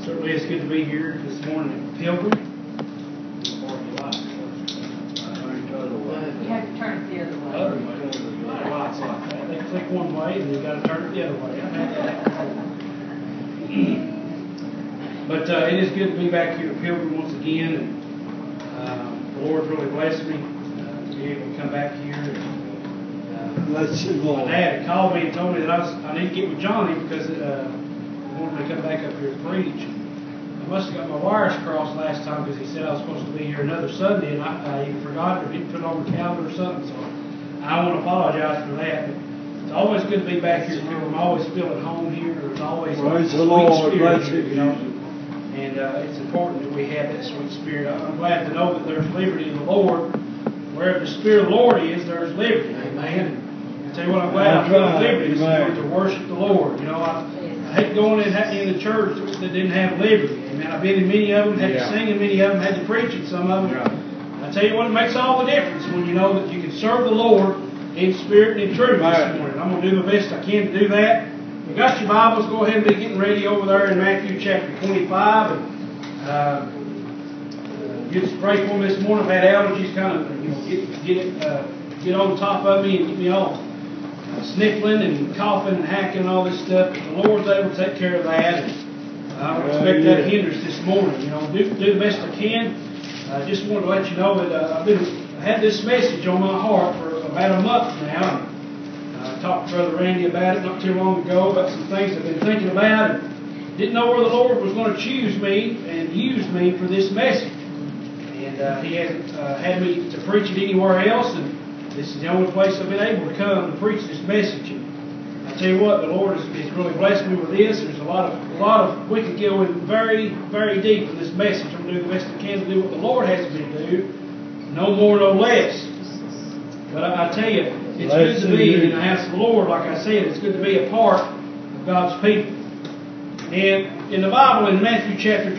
Certainly it's good to be here this morning at Pilgrim. You have to turn it the other way. Lights like that. They click one way and you got to turn it the other way. I've had that before. But it is good to be back here at Pilgrim once again. And, the Lord's really blessed me to be able to come back here. My dad had called me and told me that I need to get with Johnny because he wanted me to come back up here and preach. I must have got my wires crossed last time because he said I was supposed to be here another Sunday, and I either forgot or didn't put it on the calendar or something. So I want to apologize for that. But it's always good to be back here at Pilgrim. I always feel at home here. There's always a sweet spirit here, you know. And it's important that we have that sweet spirit. I'm glad to know that there's liberty in the Lord. Wherever the Spirit of the Lord is, there's liberty. Amen. I tell you what, I'm glad I feel liberty this morning to worship the Lord. You know, I hate going in the church that didn't have liberty. Amen. I've been in many of them, had to sing in many of them, had to preach in some of them. I tell you what, it makes all the difference when you know that you can serve the Lord in spirit and in truth this morning. I'm going to do my best I can to do that. If you got your Bibles, go ahead and be getting ready over there in Matthew chapter 25. And just pray for me this morning. I've had allergies kind of get on top of me and get me all sniffling and coughing and hacking and all this stuff. But the Lord's able to take care of that. And I don't expect that to hinder us this morning. You know, do the best I can. I just wanted to let you know that I had this message on my heart for about a month now. I talked to Brother Randy about it not too long ago, about some things I've been thinking about, and didn't know where the Lord was going to choose me and use me for this message. And He hasn't had me to preach it anywhere else, and this is the only place I've been able to come to preach this message. And I tell you what, the Lord has really blessed me with this. There's a lot of we could go in very, very deep in this message. I'm going to do the best I can to do what the Lord has me to do, no more, no less. But I tell you, it's good to be in the house of the Lord. Like I said, it's good to be a part of God's people. And in the Bible, in Matthew chapter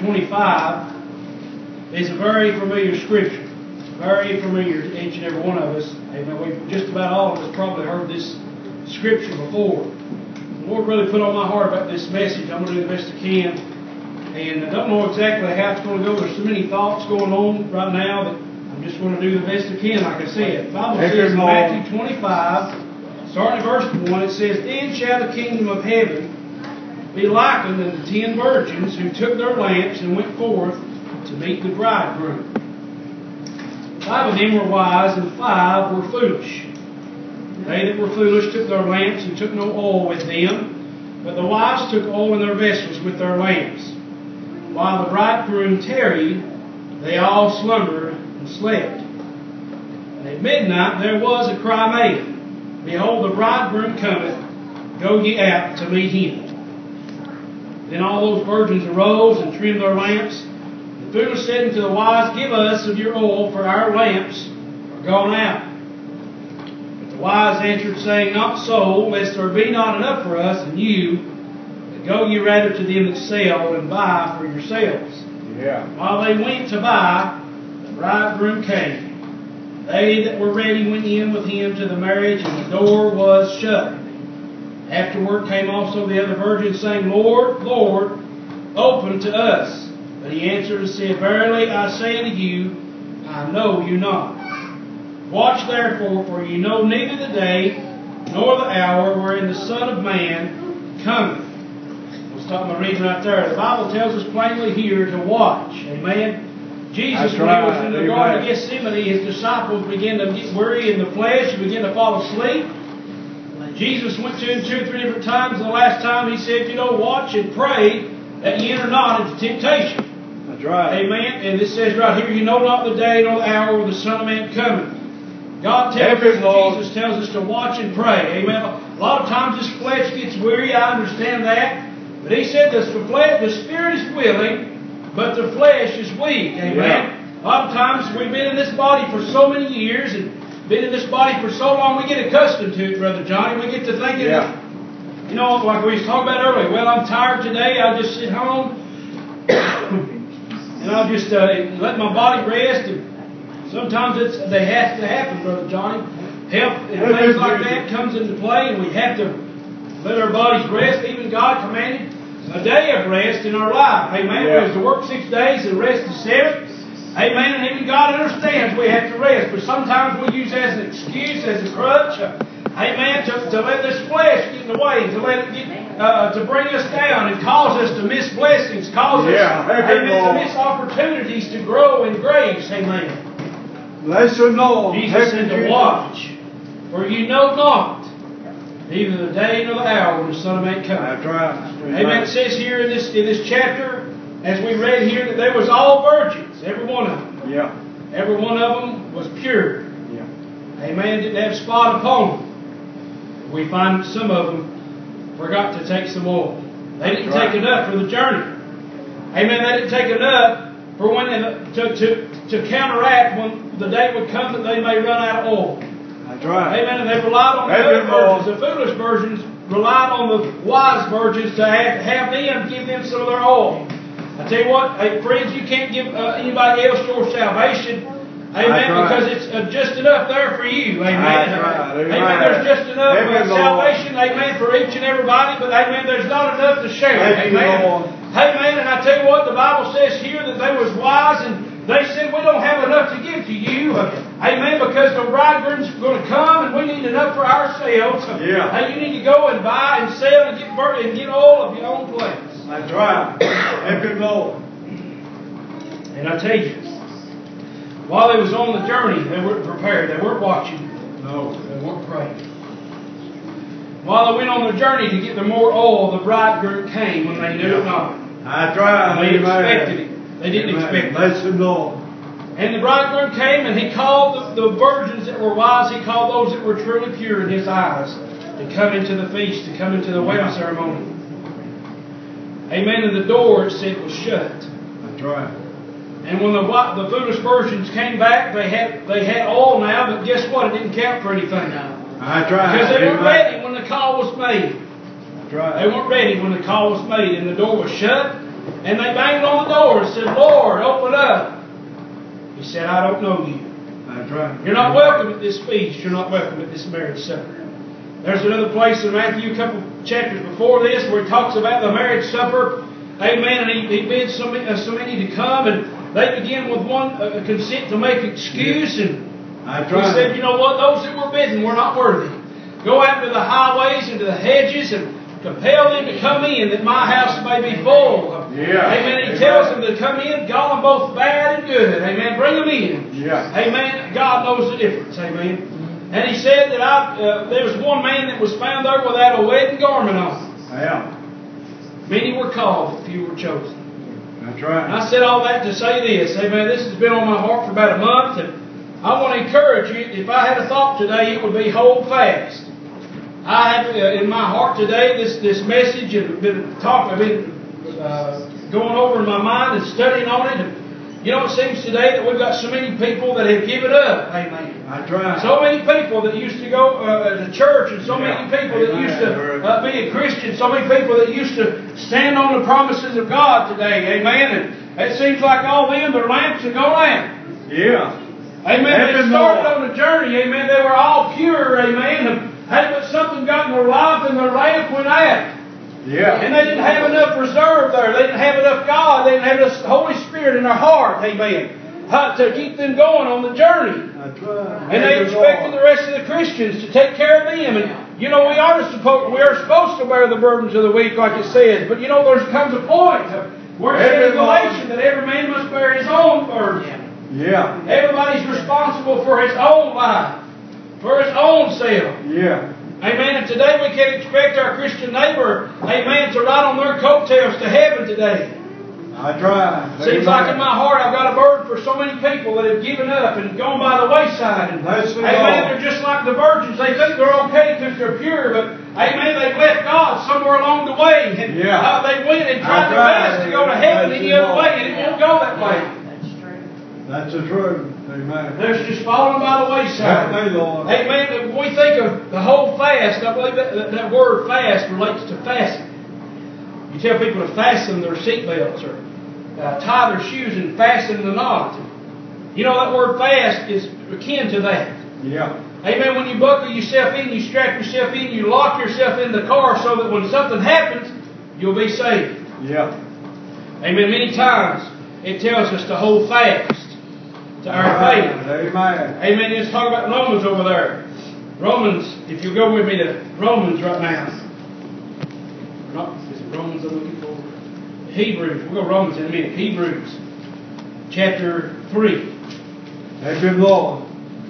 25, is a very familiar scripture. Very familiar to each and every one of us. Amen. We've just about all of us probably heard this scripture before. The Lord really put on my heart about this message. I'm going to do the best I can. And I don't know exactly how it's going to go. There's so many thoughts going on right now that I'm just going to do the best I can, like I said. The Bible says in Matthew 25, starting at verse 1, it says, "Then shall the kingdom of heaven be likened unto 10 virgins who took their lamps and went forth to meet the bridegroom. 5 of them were wise, and 5 were foolish. They that were foolish took their lamps and took no oil with them, but the wise took oil in their vessels with their lamps. While the bridegroom tarried, they all slumbered and slept. And at midnight there was a cry made, Behold, the bridegroom cometh, go ye out to meet him. Then all those virgins arose and trimmed their lamps. The foolish said unto the wise, Give us of your oil, for our lamps are gone out. But the wise answered, saying, Not so, lest there be not enough for us and you, but go ye rather to them that sell, and buy for yourselves. While they went to buy, the bridegroom came. They that were ready went in with him to the marriage, and the door was shut. Afterward came also the other virgins, saying, Lord, Lord, open to us. But he answered and said, Verily I say unto you, I know you not. Watch therefore, for ye know neither the day nor the hour wherein the Son of Man cometh. We'll stop my reading right there. The Bible tells us plainly here to watch. Amen. Jesus, when he was in the Garden of Gethsemane, his disciples began to get weary in the flesh and began to fall asleep. Jesus went to him 2 or 3 different times. The last time he said, watch and pray that ye enter not into temptation. That's right. Amen. And this says right here, you know not the day nor the hour when the Son of Man cometh. God tells us, Jesus tells us to watch and pray. Amen. A lot of times this flesh gets weary. I understand that. But he said the spirit is willing, but the flesh is weak. Amen. Yeah. A lot of times we've been in this body for so many years and been in this body for so long, we get accustomed to it, Brother Johnny. We get to thinking, like we was talking about earlier, well, I'm tired today. I'll just sit home and I'll just let my body rest. And sometimes they have to happen, Brother Johnny. Health and things like that comes into play, and we have to let our bodies rest. Even God commanded a day of rest in our life. Amen. Yeah. We have to work 6 days and rest the seventh. Amen. And even God understands we have to rest. But sometimes we use it as an excuse, as a crutch. Amen. To let this flesh get in the way, to let it get, to bring us down and cause us to miss blessings, cause us, amen, to miss opportunities to grow in grace. Amen. Bless the Lord. Jesus said to watch, for you know not, neither the day nor the hour when the Son of Man cometh. That's right. Amen. It says here in this chapter, as we read here, that there was all virgins, every one of them. Yeah. Every one of them was pure. Yeah. Amen. Didn't have spot upon them. We find some of them forgot to take some oil. They didn't take enough for the journey. Amen. They didn't take enough for when to counteract when the day would come that they may run out of oil. That's right. Amen. And they relied on the other virgins. The foolish virgins relied on the wise virgins to have them give them some of their oil. I tell you what, hey, friends, you can't give anybody else your salvation. Amen. Because it's just enough there for you. Amen. Amen. There's just enough salvation. Amen. For each and everybody. But amen. There's not enough to share. Amen. Amen. And I tell you what, the Bible says here that they was wise and they said, we don't have enough to give to you. Amen. Because the bridegroom's going to come and we need enough for ourselves. Yeah. Hey, you need to go and buy and sell and get all of your own place. That's right. Thank you, Lord. And I tell you, while they was on the journey, they weren't prepared. They weren't watching. No. They weren't praying. While they went on the journey to get the more oil, the bridegroom came when they knew it not. That's right. They expected it. They didn't expect it. Bless the Lord. And the bridegroom came and he called the virgins that were wise, he called those that were truly pure in his eyes to come into the feast, to come into the wedding ceremony. Amen. And the door, it said, was shut. That's right. And when the foolish virgins came back, they had oil now, but guess what? It didn't count for anything. That's right. Because they weren't ready when the call was made. That's right. They weren't ready when the call was made, and the door was shut. And they banged on the door and said, Lord, open up. He said, I don't know you. That's right. You're not welcome at this feast. You're not welcome at this marriage supper. There's another place in Matthew, a couple chapters before this, where he talks about the marriage supper. Amen. And he bids so many to come, and they begin with one consent to make excuse. And he said, you know what? Those that were bidden were not worthy. Go out to the highways and to the hedges and compel them to come in, that my house may be full. Amen. He tells them to come in, call them both bad and good. Amen. Bring them in. Yeah. Amen. God knows the difference. Amen. And he said that there was one man that was found there without a wedding garment on. Yeah. Many were called, but few were chosen. That's right. And I said all that to say this. Amen. This has been on my heart for about a month, and I want to encourage you. If I had a thought today, it would be hold fast. I have in my heart today this message, and I've been going over in my mind and studying on it. And you know, it seems today that we've got so many people that have given up. Amen. That's right. So many people that used to go to church, and so many people that used to be a Christian, so many people that used to stand on the promises of God today. Amen. And it seems like all them, their lamps have gone out. Yeah. Amen. They started on the journey. Amen. They were all pure. Amen. Hey, but something got in their life and their lamp went out. Yeah. And they didn't have enough reserve there. They didn't have enough God. They didn't have enough Holy Spirit in their heart. Amen. To keep them going on the journey. That's right. And they expected the rest of the Christians to take care of them. And, you know, we are supposed to bear the burdens of the weak, like it says. But, you know, there comes a point where it says in Galatians that every man must bear his own burden. Yeah. Everybody's responsible for his own life, for his own self. Yeah. Amen. And today we can expect our Christian neighbor, amen, to ride on their coattails to heaven today. That's right. Seems like in my heart I've got a burden for so many people that have given up and gone by the wayside. And, amen, they're just like the virgins. They think they're okay because they're pure, but amen, they've left God somewhere along the way. And they went and tried their best to go to heaven any other way, and it won't go that way. That's the truth. Amen. There's just falling by the wayside. Amen. When we think of the whole fast, I believe that word fast relates to fasting. You tell people to fasten their seatbelts or tie their shoes and fasten the knot. You know, that word fast is akin to that. Yeah. Amen. When you buckle yourself in, you strap yourself in, you lock yourself in the car so that when something happens, you'll be saved. Yeah. Amen. Many times it tells us to hold fast to our faith. Amen. Amen. Let's talk about Romans over there. Romans, if you go with me to Romans right now. Is it Romans I'm looking for? Hebrews. We'll go Romans in a minute. Hebrews chapter 3. Thank you, Lord.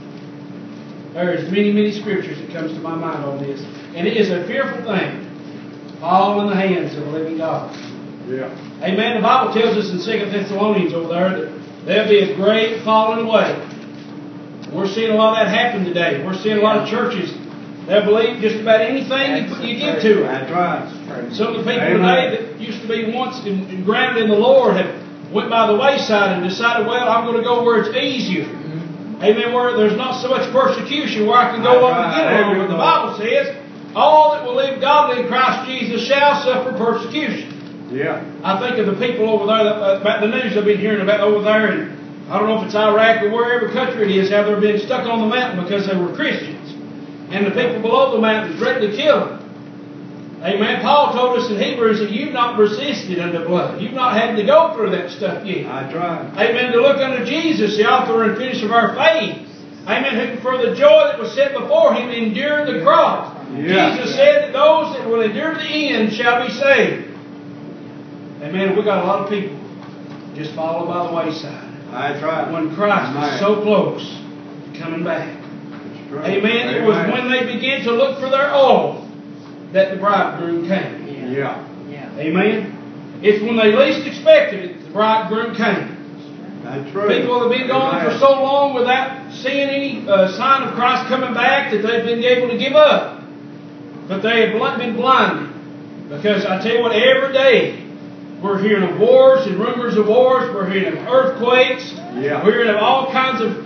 There's many, many scriptures that comes to my mind on this. And it is a fearful thing to fall in the hands of the living God. Yeah. Amen. The Bible tells us in 2 Thessalonians over there that there'll be a great falling away. We're seeing a lot of that happen today. We're seeing a lot of churches, they'll believe just about anything you give to them. That's right. Some of the people today that used to be once grounded in the Lord have went by the wayside and decided, well, I'm going to go where it's easier. Amen. Where there's not so much persecution, where I can go on and get along. But the Bible says, all that will live godly in Christ Jesus shall suffer persecution. Yeah. I think of the people over there, about the news I've been hearing about over there, and I don't know if it's Iraq or wherever country it is, how they're being stuck on the mountain because they were Christians. And the people below the mountain threatened to kill them. Amen. Paul told us in Hebrews that you've not resisted unto blood. You've not had to go through that stuff yet. That's right. Amen. To look unto Jesus, the author and finisher of our faith. Amen. Who for the joy that was set before him endured the cross. Yeah. Jesus said that those that will endure to the end shall be saved. Amen. We've got a lot of people just falling by the wayside. That's right. When Christ is so close to coming back. Amen. It was when they began to look for their oil that the bridegroom came. Yeah. Amen. It's when they least expected it, the bridegroom came. That's true. People have been gone for so long without seeing any sign of Christ coming back that they've been able to give up. But they have been blinded. Because I tell you what, every day we're hearing of wars and rumors of wars. We're hearing of earthquakes. Yeah. We're hearing of all kinds of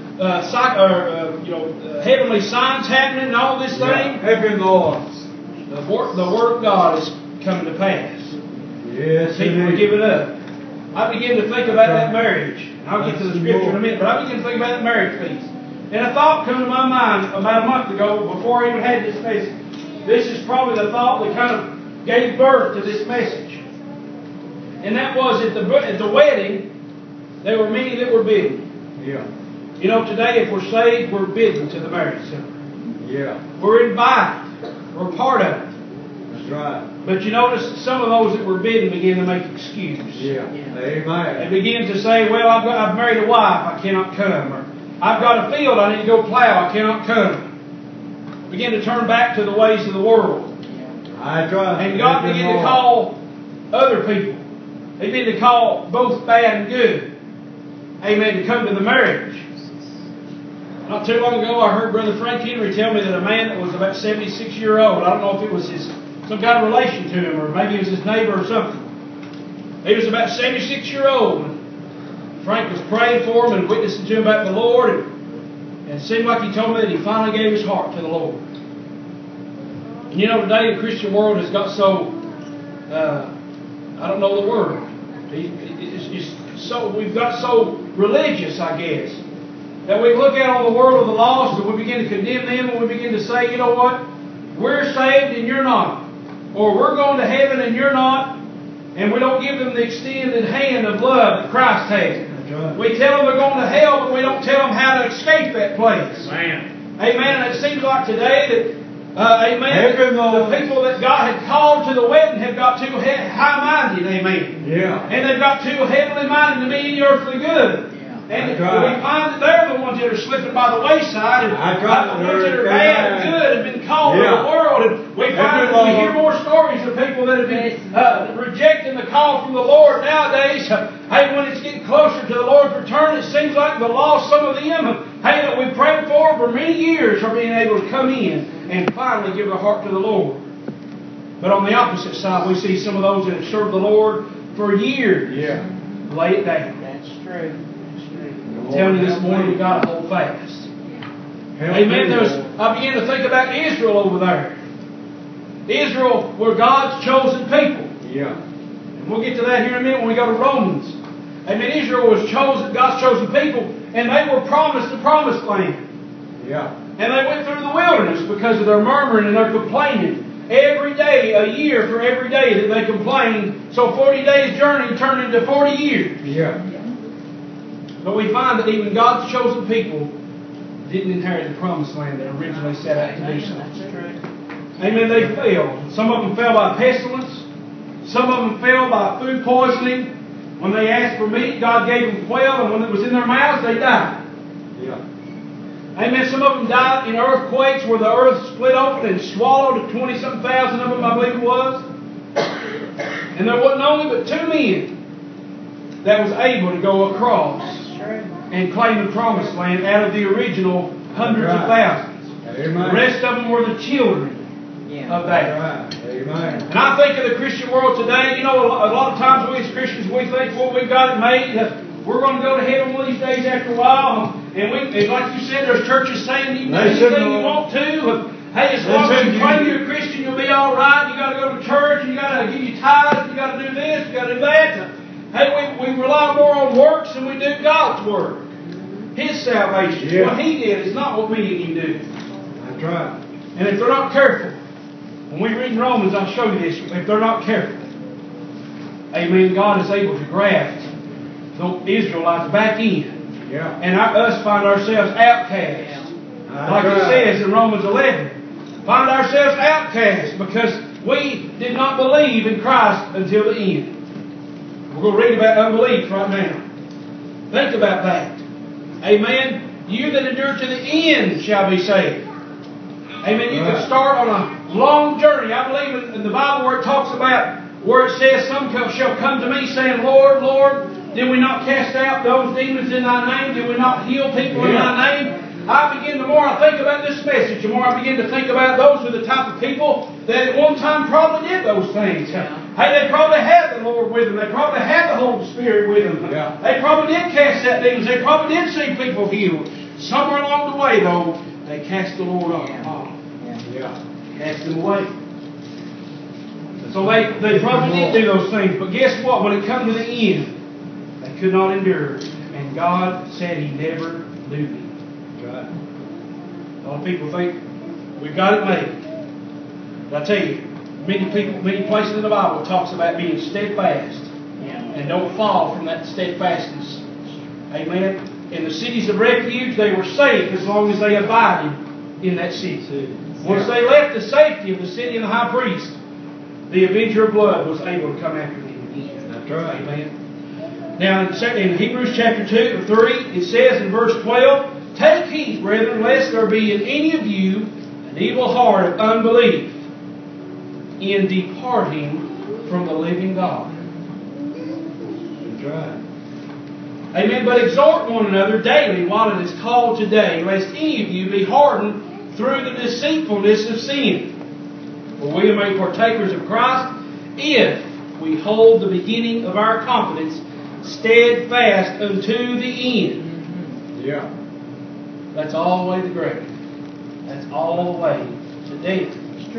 heavenly signs happening and all this thing. Heaven, Lord. The Word of God is coming to pass. Yes, people are giving up. I begin to think about that marriage. And I'll get to the scripture in a minute, but I begin to think about that marriage piece. And a thought came to my mind about a month ago before I even had this message. This is probably the thought that kind of gave birth to this message. And that was at the wedding, there were many that were bidden. Yeah. You know, today if we're saved, we're bidden to the marriage supper. Yeah. We're invited. We're part of it. That's right. But you notice some of those that were bidden began to make excuses. Yeah. Amen. They began to say, well, I've married a wife, I cannot come. Or I've got a field, I need to go plow, I cannot come. Begin to turn back to the ways of the world. That's right. And God began to call other people. He began to call both bad and good. Amen. To come to the marriage. Not too long ago, I heard Brother Frank Henry tell me that a man that was about 76 years old, I don't know if it was some kind of relation to him, or maybe it was his neighbor or something. He was about 76 years old. Frank was praying for him and witnessing to him about the Lord. And it seemed like he told me that he finally gave his heart to the Lord. And you know, today the Christian world has got so, I don't know the word. We've got so religious, I guess, that we look out on the world of the lost and we begin to condemn them, and we begin to say, you know what? We're saved and you're not. Or we're going to heaven and you're not. And we don't give them the extended hand of love that Christ has. Right. We tell them they're going to hell, but we don't tell them how to escape that place. Amen. Amen. And it seems like today that the people that God had called to the wedding have got too high-minded. Amen. Yeah. And they've got too heavenly minded to be any earthly good. And we find that they're the ones that are slipping by the wayside, and the ones that are bad and good have been called to the world. And we find that we hear more stories of people that have been rejecting the call from the Lord nowadays. Hey, when it's getting closer to the Lord's return, it seems like the lost, some of them, hey, that we prayed for many years are being able to come in and finally give their heart to the Lord. But on the opposite side, we see some of those that have served the Lord for years lay it down. That's true. I'm telling you this morning, we've got to hold fast. Amen. I began to think about Israel over there. Israel were God's chosen people. Yeah. And we'll get to that here in a minute when we go to Romans. Amen. Israel was chosen, God's chosen people, and they were promised the promised land. Yeah. And they went through the wilderness because of their murmuring and their complaining. every day, a year for every day that they complained. So 40 days journey turned into 40 years. Yeah. But we find that even God's chosen people didn't inherit the promised land that originally set out to do so. Amen. They failed. Some of them fell by pestilence. Some of them fell by food poisoning. When they asked for meat, God gave them quail, and when it was in their mouths, they died. Yeah. Amen. Some of them died in earthquakes where the earth split open and swallowed 20-something thousand of them, I believe it was. And there wasn't only but 2 men that was able to go across and claim the promised land out of the original hundreds of thousands. Amen. The rest of them were the children of that. Amen. And I think of the Christian world today, you know, a lot of times we as Christians, we think, well, we've got it made. We're going to go to heaven one of these days after a while. And like you said, there's churches saying you can do anything you want to. Hey, as long as you claim you're a Christian, you'll be all right. You got to go to church. You got to give you tithes. You got to do this. You got to do that. Hey, we rely more on works than we do God's work. His salvation. Yeah. What He did is not what me and you do. That's right. And if they're not careful, when we read in Romans, I'll show you this. If they're not careful, amen, God is able to graft the Israelites back in. Yeah. And us find ourselves outcasts. Like it says in Romans 11. Find ourselves outcasts because we did not believe in Christ until the end. We're going to read about unbelief right now. Think about that. Amen. You that endure to the end shall be saved. Amen. You can start on a long journey. I believe in the Bible where it talks about, where it says, some shall come to me saying, Lord, Lord, did we not cast out those demons in Thy name? Did we not heal people in Thy name? The more I think about this message, the more I begin to think about those were the type of people that at one time probably did those things. Hey, they probably had the Lord with them. They probably had the Holy Spirit with them. Yeah. They probably did cast out demons. They probably did see people healed. Somewhere along the way, though, they cast the Lord off. Yeah. Cast Him away. So they probably did do those things. But guess what? When it come to the end, they could not endure. And God said He never knew them. Right. A lot of people think we've got it made. But I tell you, many places in the Bible talks about being steadfast and don't fall from that steadfastness. Amen. In the cities of refuge, they were safe as long as they abided in that city. Once they left the safety of the city and the high priest, the avenger of blood was able to come after them again. That's right. Amen. Now in Hebrews chapter 2 or 3, it says in verse 12, take heed, brethren, lest there be in any of you an evil heart of unbelief in departing from the living God. That's right. Amen. But exhort one another daily while it is called today, lest any of you be hardened through the deceitfulness of sin. For we are made partakers of Christ if we hold the beginning of our confidence steadfast unto the end. Yeah. That's all the way to the grave. That's all the way to death.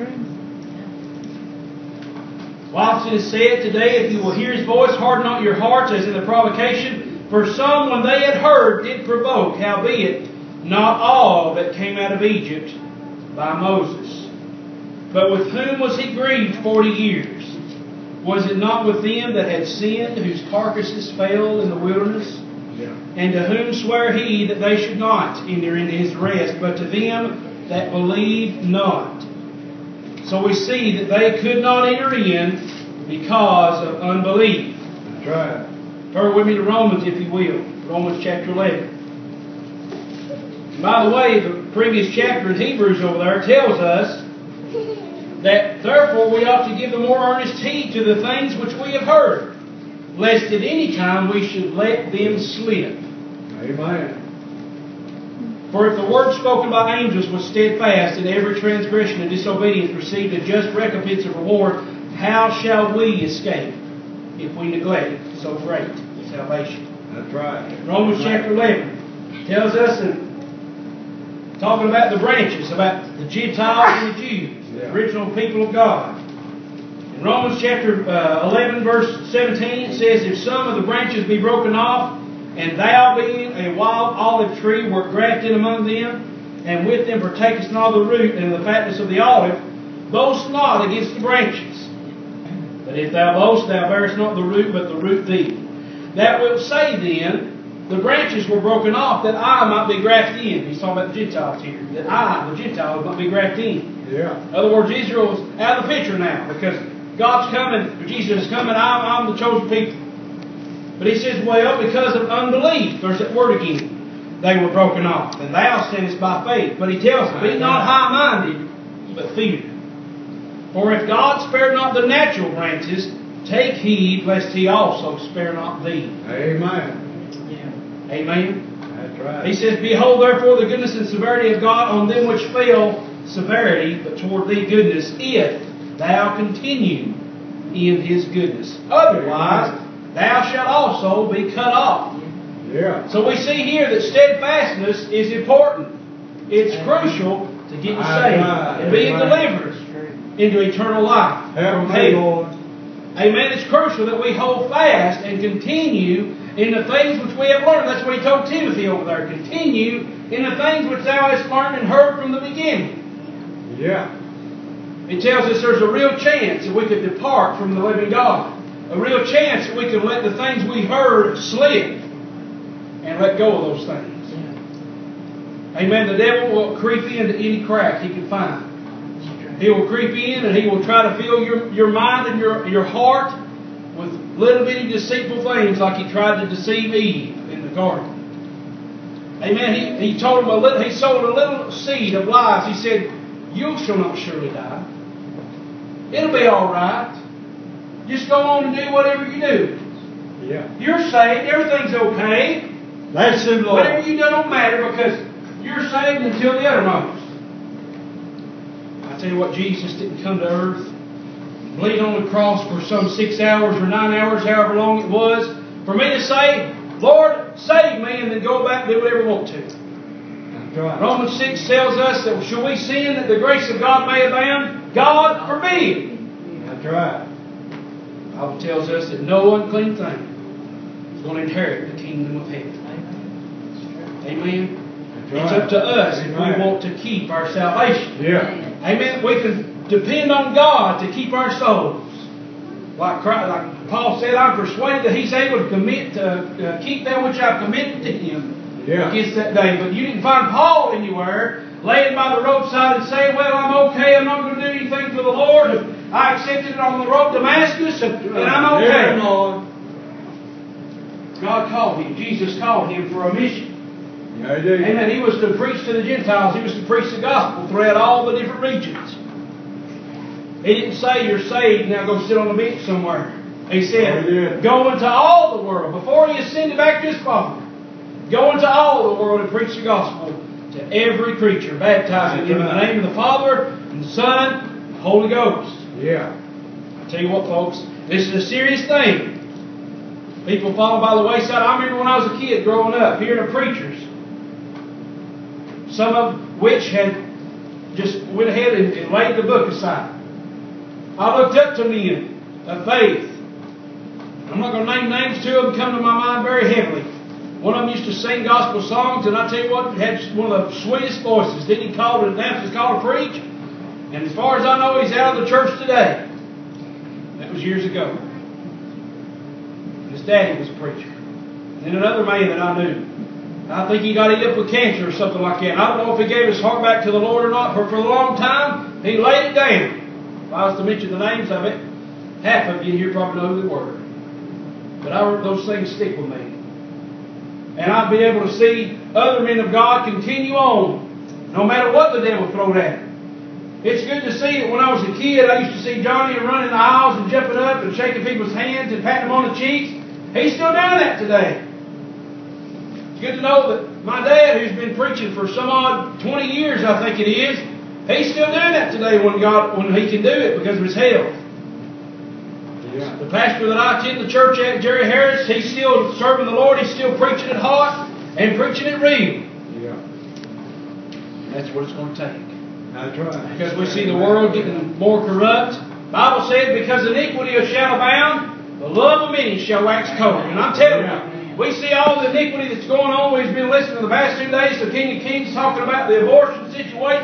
Whilst it is said today, if you will hear His voice, harden not your hearts as in the provocation. For some, when they had heard, did provoke, howbeit not all that came out of Egypt by Moses. But with whom was He grieved 40 years? Was it not with them that had sinned, whose carcasses fell in the wilderness? Yeah. And to whom sware He that they should not enter into His rest, but to them that believed not? So we see that they could not enter in because of unbelief. That's right. Turn with me to Romans, if you will. Romans chapter 11. And by the way, the previous chapter in Hebrews over there tells us that therefore we ought to give the more earnest heed to the things which we have heard, lest at any time we should let them slip. Amen. For if the word spoken by angels was steadfast, and every transgression and disobedience received a just recompense of reward, how shall we escape if we neglect so great salvation? That's right. Romans chapter 11 tells us, talking about the branches, about the Gentiles and the Jews, the original people of God. In Romans chapter 11 verse 17 it says, if some of the branches be broken off, and thou being a wild olive tree wert grafted among them, and with them partakest not of the root and the fatness of the olive, boast not against the branches. But if thou boast, thou bearest not the root, but the root thee. Thou wilt say then, the branches were broken off, that I might be grafted in. He's talking about the Gentiles here. That I, the Gentiles, might be grafted in. Yeah. In other words, Israel's out of the picture now, because God's coming, Jesus is coming, I'm the chosen people. But he says, well, because of unbelief, there's that word again, they were broken off. And thou standest by faith. But he tells them, be not high-minded, but fear. For if God spared not the natural branches, take heed lest he also spare not thee. Amen. Yeah. Amen. That's right. He says, behold therefore the goodness and severity of God on them which fell severity, but toward thee goodness, if thou continue in his goodness. Otherwise, thou shalt also be cut off. Yeah. So we see here that steadfastness is important. It's crucial to getting saved and being delivered into eternal life from hell. Amen. It's crucial that we hold fast and continue in the things which we have learned. That's what he told Timothy over there. Continue in the things which thou hast learned and heard from the beginning. Yeah. It tells us there's a real chance that we could depart from the living God. A real chance that we could let the things we heard slip and let go of those things. Amen. The devil will creep into any crack he can find. He will creep in and he will try to fill your mind and your heart with little bitty deceitful things, like he tried to deceive Eve in the garden. Amen. He told him he sowed a little seed of lies. He said, you shall not surely die. It'll be all right. Just go on and do whatever you do. Yeah. You're saved. Everything's okay. That's the Lord. Whatever you do don't matter, because you're saved until the uttermost. I tell you what, Jesus didn't come to earth, bleed on the cross for some 6 hours or 9 hours, however long it was, for me to say, Lord, save me, and then go back and do whatever I want to. That's right. Romans 6 tells us that shall we sin that the grace of God may abound? God forbid. That's right. The Bible tells us that no unclean thing is going to inherit the kingdom of heaven. Amen. It's up to us if we want to keep our salvation. Yeah. Amen. We can depend on God to keep our souls. Like Paul said, I'm persuaded that he's able to keep that which I've committed to him against that day. But you didn't find Paul anywhere laying by the roadside and saying, well, I'm okay, I'm not going to do anything for the Lord. I accepted it on the road to Damascus, and I'm okay. God called him. Jesus called him for a mission. Yeah, he did. Amen. He was to preach to the Gentiles. He was to preach the gospel throughout all the different regions. He didn't say you're saved, now go sit on a bench somewhere. He said, go into all the world. Before he ascended back to his Father, go into all the world and preach the gospel to every creature, baptizing them in the name of the Father, and the Son, and the Holy Ghost. Yeah. I tell you what, folks, this is a serious thing. People fall by the wayside. I remember when I was a kid growing up, hearing of preachers, some of which had just went ahead and laid the book aside. I looked up to men of faith. I'm not going to name names. Two of them come to my mind very heavily. One of them used to sing gospel songs, and I tell you what, had one of the sweetest voices. Then he called an evangelist, called to preach. And as far as I know, he's out of the church today. That was years ago. His daddy was a preacher. And then another man that I knew. I think he got eaten up with cancer or something like that. And I don't know if he gave his heart back to the Lord or not, but for a long time, he laid it down. If I was to mention the names of it, half of you here probably know who they were. But those things stick with me. And I'd be able to see other men of God continue on, no matter what the devil thrown at him. It's good to see that when I was a kid, I used to see Johnny running the aisles and jumping up and shaking people's hands and patting them on the cheeks. He's still doing that today. It's good to know that my dad, who's been preaching for some odd 20 years, I think it is, he's still doing that today when he can do it because of his health. Yeah. The pastor that I attend the church at, Jerry Harris, he's still serving the Lord. He's still preaching it hot and preaching it real. Yeah. That's what it's going to take. That's right. Because we see the world getting more corrupt. The Bible says, because iniquity shall abound, the love of many shall wax cold. And I'm telling you, we see all the iniquity that's going on. We've been listening to the past 2 days to King of Kings talking about the abortion situation,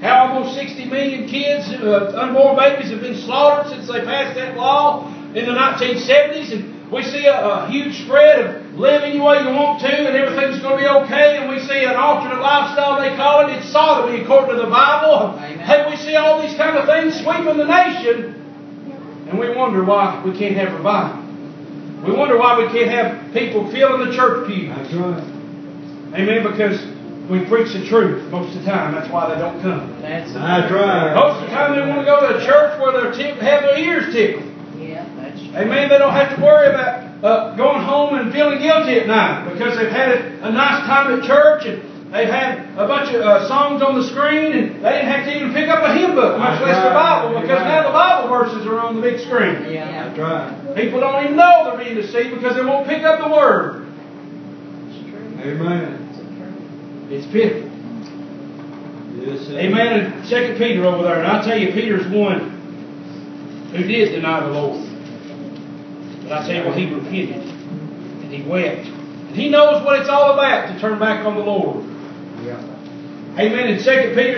how almost 60 million kids, unborn babies, have been slaughtered since they passed that law in the 1970s. And we see a huge spread of live any way you want to and everything's going to be okay. And we see an alternate lifestyle, they call it. It's sodomy according to the Bible. Hey, we see all these kind of things sweeping the nation. And we wonder why we can't have revival. We wonder why we can't have people filling the church pews. That's right. Amen. Because we preach the truth most of the time. That's why they don't come. That's right. Most of the time they want to go to a church where they have their ears tickled. Yeah, that's true. Amen. They don't have to worry about going home and feeling guilty at night because they've had a nice time at church and they've had a bunch of songs on the screen and they didn't have to even pick up a hymn book, much less the Bible, because now the Bible verses are on the big screen. Yeah. That's right. People don't even know they're being deceived because they won't pick up the Word. It's true. Amen. It's pitiful. Yes, sir. Amen. And 2 Peter over there. And I'll tell you, Peter's one who did deny the Lord. But I tell you what, he repented. And he wept. And he knows what it's all about to turn back on the Lord. Yeah. Amen. In 2 Peter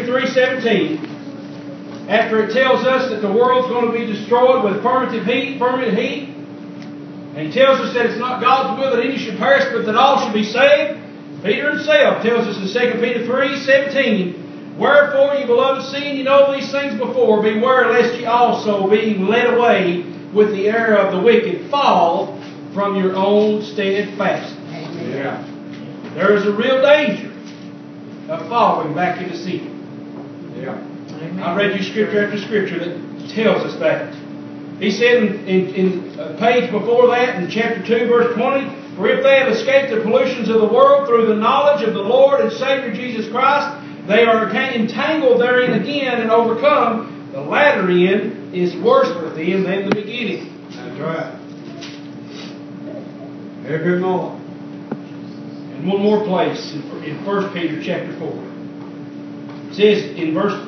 3:17, after it tells us that the world's going to be destroyed with permanent heat, and he tells us that it's not God's will that any should perish, but that all should be saved, Peter himself tells us in 2 Peter 3:17, wherefore, ye beloved, seeing ye know these things before, beware lest ye also, being led away with the error of the wicked, fall from your own steadfastness. Amen. Yeah. There is a real danger of falling back into sin. Yeah. Amen. I read you scripture after scripture that tells us that. He said in a page before that, in chapter 2, verse 20, for if they have escaped the pollutions of the world through the knowledge of the Lord and Savior Jesus Christ, they are entangled therein again and overcome. The latter end is worse for them than the beginning. That's right. Evermore. And one more place in 1 Peter chapter 4. It says in verse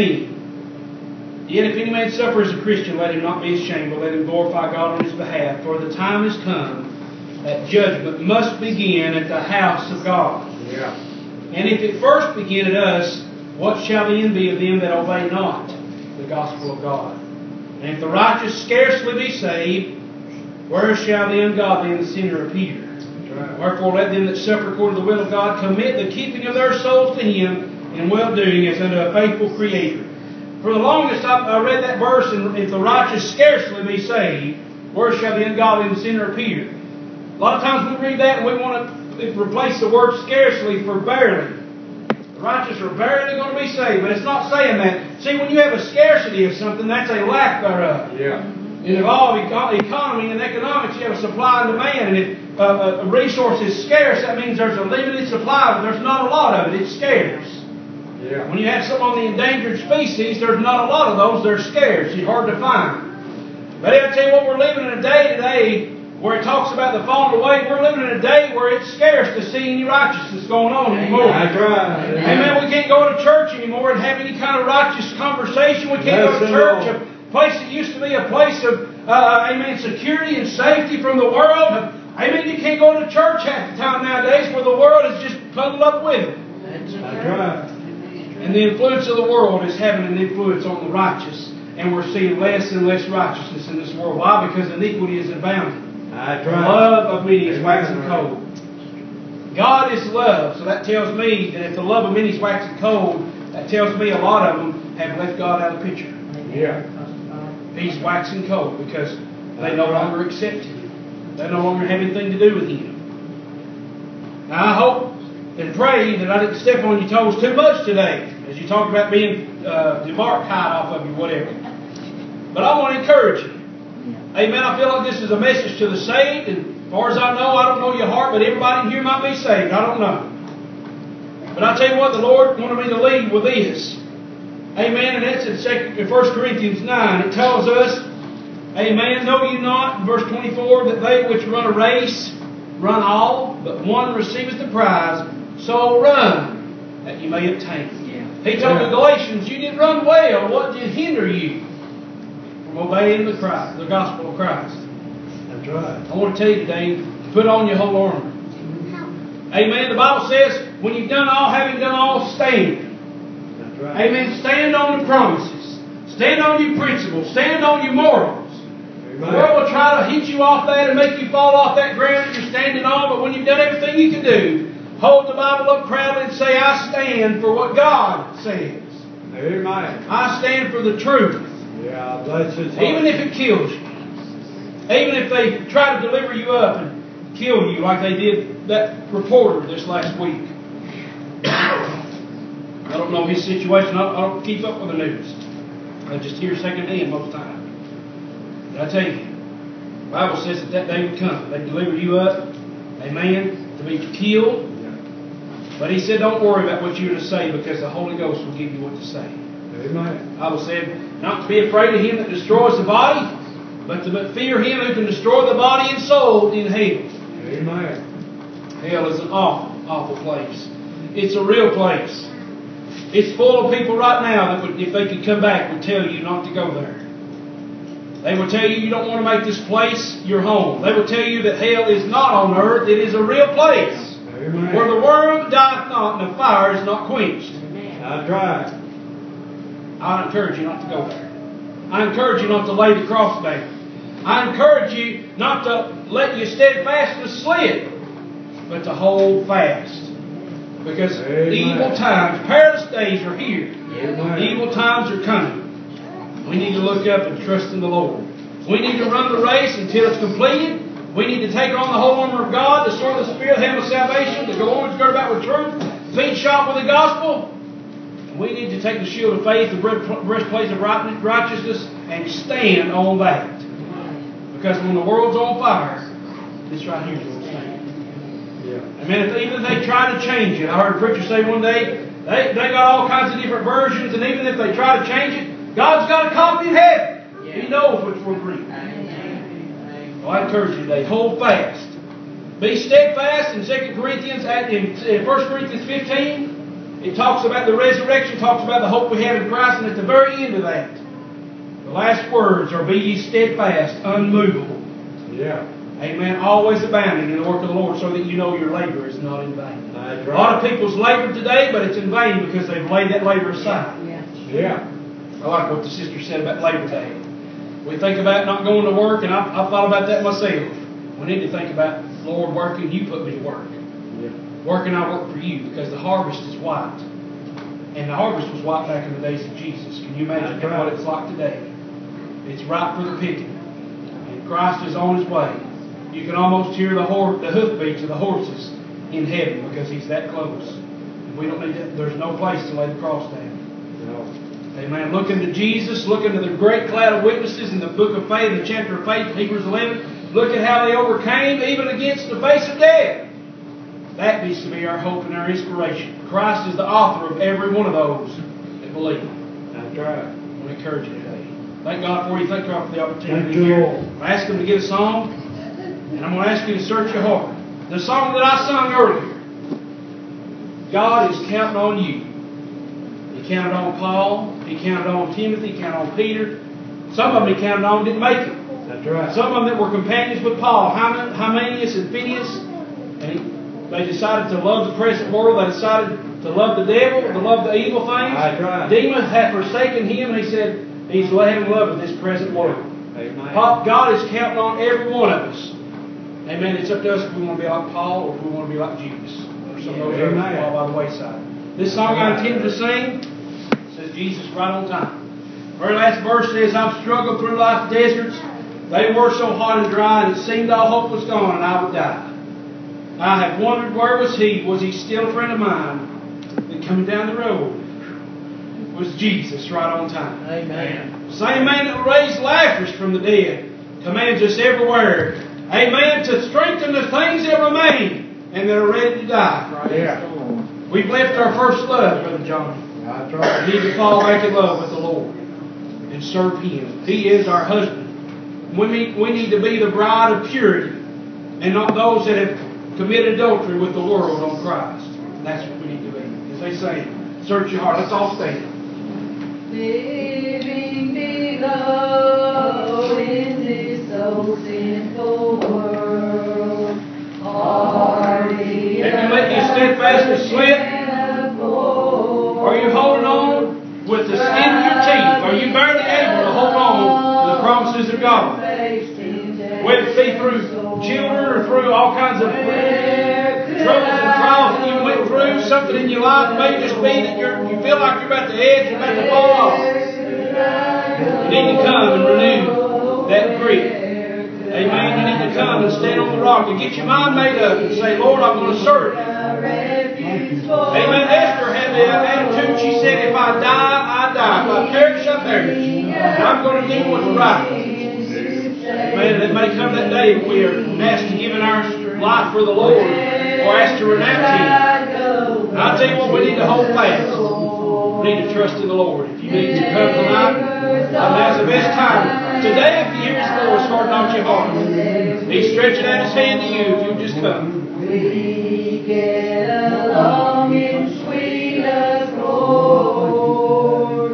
16, yet if any man suffer as a Christian, let him not be ashamed, but let him glorify God on his behalf. For the time is come that judgment must begin at the house of God. Yeah. And if it first begin at us, what shall the end be of them that obey not the gospel of God? And if the righteous scarcely be saved, where shall the ungodly and the sinner appear? Right. Wherefore let them that suffer according to the will of God commit the keeping of their souls to Him in well-doing as unto a faithful Creator. For the longest I read that verse, and if the righteous scarcely be saved, where shall the ungodly and the sinner appear? A lot of times we read that and we want to replace the word scarcely for barely. The righteous are barely going to be saved, but it's not saying that. See, when you have a scarcity of something, that's a lack thereof. Yeah. In all economy and economics, you have a supply and demand. And if a resource is scarce, that means there's a limited supply, but there's not a lot of it. It's scarce. Yeah. When you have some on the endangered species, there's not a lot of those. They're scarce. It's hard to find. But I tell you what, we're living in a day today where it talks about the falling away. We're living in a day where it's scarce to see any righteousness going on anymore. That's right. Amen. We can't go to church anymore and have any kind of righteous conversation. We can't go to church, a place that used to be a place of, amen, security and safety from the world. Amen. You can't go to church half the time nowadays where the world is just bundled up with it. That's right. And the influence of the world is having an influence on the righteous. And we're seeing less and less righteousness in this world. Why? Because iniquity is abounding. That's The right. love of many is waxing cold. God is love, so that tells me that if the love of many is waxing cold, that tells me a lot of them have left God out of the picture. Yeah. He's waxing cold because they no longer accept Him. They no longer have anything to do with Him. Now I hope and pray that I didn't step on your toes too much today as you talk about being debarked off of you, whatever. But I want to encourage you. Amen. I feel like this is a message to the saved, and as far as I know, I don't know your heart, but everybody in here might be saved. I don't know. But I tell you what, the Lord wanted me to lead with this. Amen. And that's in 1 Corinthians 9. It tells us, amen, know ye not, in verse 24, that they which run a race run all, but one receiveth the prize. So run, that you may obtain. Yeah. He told the Galatians, you didn't run well. What did hinder you from obeying the gospel of Christ? That's right. I want to tell you today, put on your whole armor. Amen. The Bible says, when you've done all, having done all, stand. That's right. Amen. Stand on the promises. Stand on your principles. Stand on your morals. The world will try to hit you off that and make you fall off that ground that you're standing on, but when you've done everything you can do, hold the Bible up proudly and say, I stand for what God says. Amen. I stand for the truth. Yeah, bless His heart. Even if it kills you. Even if they try to deliver you up and kill you like they did that reporter this last week. I don't know his situation. I don't keep up with the news. I just hear secondhand most of the time. But I tell you, the Bible says that day would come. They'd deliver you up, amen, to be killed. But He said, don't worry about what you're going to say because the Holy Ghost will give you what to say. Amen. The Bible said, not to be afraid of him that destroys the body, but to fear him who can destroy the body and soul in hell. Amen. Hell is an awful, awful place. It's a real place. It's full of people right now that would, if they could come back, would tell you not to go there. They will tell you you don't want to make this place your home. They will tell you that hell is not on earth. It is a real place. Amen. Where the worm dieth not and the fire is not quenched. That's right. I encourage you not to go there. I encourage you not to lay the cross down. I encourage you not to let your steadfastness slip, but to hold fast. Because evil times, perilous days are here. Amen. Evil times are coming. We need to look up and trust in the Lord. We need to run the race until it's completed. We need to take on the whole armor of God, the sword of the Spirit, the helmet of salvation, the loins girded about with truth, feet shod with the gospel. We need to take the shield of faith, the breastplate of righteousness, and stand on that. Because when the world's on fire, this right here is going to stand. Yeah. Amen. Even if they try to change it. I heard a preacher say one day, they got all kinds of different versions, and even if they try to change it, God's got a copy in heaven. Yeah. He knows which one's real. Well, I encourage you today, hold fast. Be steadfast in 2 Corinthians, in 1 Corinthians 15. It talks about the resurrection, talks about the hope we have in Christ, and at the very end of that, the last words are, be ye steadfast, unmovable. Yeah. Amen. Always abounding in the work of the Lord, so that you know your labor is not in vain. That's right. A lot of people's labor today, but it's in vain because they've laid that labor aside. Yeah. I like what the sister said about Labor Day. We think about not going to work, and I've thought about that myself. We need to think about, Lord, where can you put me to work? Yeah. Where can I work for you? Because the harvest is white. And the harvest was white back in the days of Jesus. Can you imagine what it's like today? It's ripe for the picking. And Christ is on His way. You can almost hear the hoofbeats of the horses in heaven because He's that close. We don't need to, there's no place to lay the cross down. No. Amen. Look into Jesus. Look into the great cloud of witnesses in the book of faith, in the chapter of faith, Hebrews 11. Look at how they overcame even against the face of death. That needs to be our hope and our inspiration. Christ is the author of every one of those that believe. That's right. I want to encourage you today. Thank God for you. Thank God for the opportunity Thank you, here. Lord. I'm asking them to get a song, and I'm going to ask you to search your heart. The song that I sung earlier, God is counting on you. He counted on Paul. He counted on Timothy. He counted on Peter. Some of them He counted on didn't make it. That's right. Some of them that were companions with Paul, Hymenaeus and Phineas, and they decided to love the present world. They decided to love the devil, to love the evil things. That's right. Demas had forsaken him, and he said he's having love with this present world. Amen. God is counting on every one of us. Amen. It's up to us if we want to be like Paul or if we want to be like Judas or some of those others who fall by the wayside. This song I intended to sing says Jesus right on time. Very last verse says, I've struggled through life's deserts. They were so hot and dry, and it seemed all hope was gone, and I would die. I have wondered, where was He? Was He still a friend of mine? Then coming down the road was Jesus right on time. Amen. The same man that raised Lazarus from the dead commands us everywhere, amen, to strengthen the things that remain and that are ready to die. Yeah. We've left our first love, Brother John. That's right. We need to fall back in love with the Lord and serve Him. He is our husband. We need to be the bride of purity and not those that have committed adultery with the world on Christ. And that's what we need to be. As they say, search your heart. Let's all stand. Living below in this so sinful world, Have you let your steadfastness slip? Are you holding on? with the skin of your teeth, are you barely able to hold on to the promises of God? Whether it be through children or through all kinds of troubles and trials that you went through, something in your life may just be that you feel like you're about to edge, you're about to fall off. You need to come and renew that grip. Amen. You need to come and stand on the rock and get your mind made up and say, Lord, I'm going to serve you. Amen. Esther had the attitude, she said, if I die, I die. If I perish, I perish. And I'm going to do what's right. Amen. It may come that day when we are asked to give in our life for the Lord or asked to renounce Him. And I'll tell you what, we need to hold fast. We need to trust in the Lord. If you need to come tonight, now's the best time. Today, if you hear His voice, harden not your heart. He's stretching out His hand to you if you'll just come. We get along in sweet accord.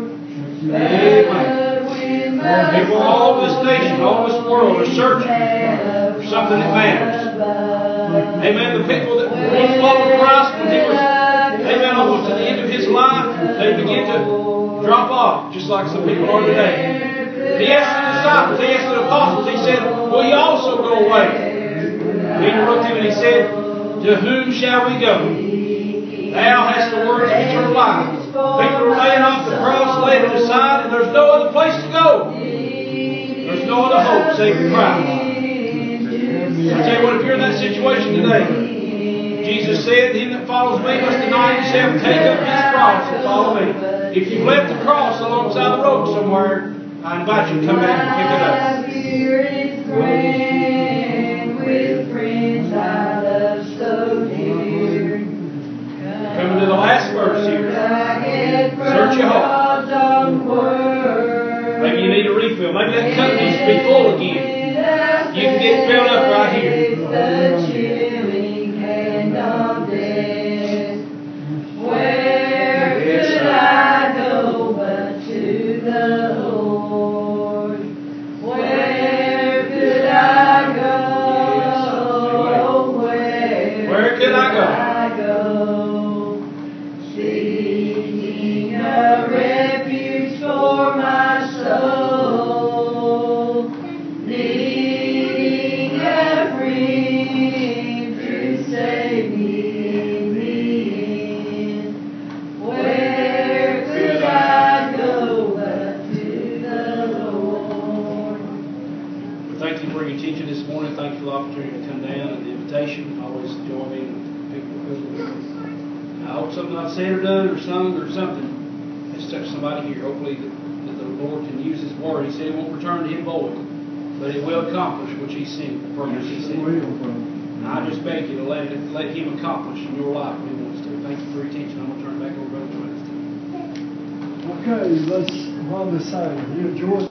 People all this nation, all this world are searching for something that matters. Amen. The people that once followed Christ when He was, amen, almost to the end of His life, they began to drop off, just like some people are today. He asked the disciples, He asked the apostles, He said, will you also go away? Peter looked at him and he said, to whom shall we go? Thou hast the words of eternal life. People are laying off the cross, laying it aside, and there's no other place to go. There's no other hope save in Christ. I tell you what, if you're in that situation today, Jesus said, him that follows me must deny himself, take up his cross and follow me. If you've left the cross alongside the road somewhere, I invite you to come back and pick it up. Coming to the last verse here. Search your heart. Maybe you need a refill. Maybe that cup needs to be full again. You can get filled up right here. Where could I go but to the Lord? Where could I go? Where could I go? Seeking a refuge for my soul, needing a friend to save me in the end. Where could I go but to the Lord? Well, thank you for your teaching this morning. Thank you for the opportunity to come down and the invitation. I always enjoy meeting people who I hope something I've said or done or sung or something has touched somebody here. Hopefully that the Lord can use His word. He said He won't return to Him void, but He will accomplish what He sent, the purpose He sent. And I just beg you to let Him accomplish in your life what He wants to. Thank you for your teaching. I'm going to turn it back over to Brother Joyce. Okay, let's run this out. You enjoy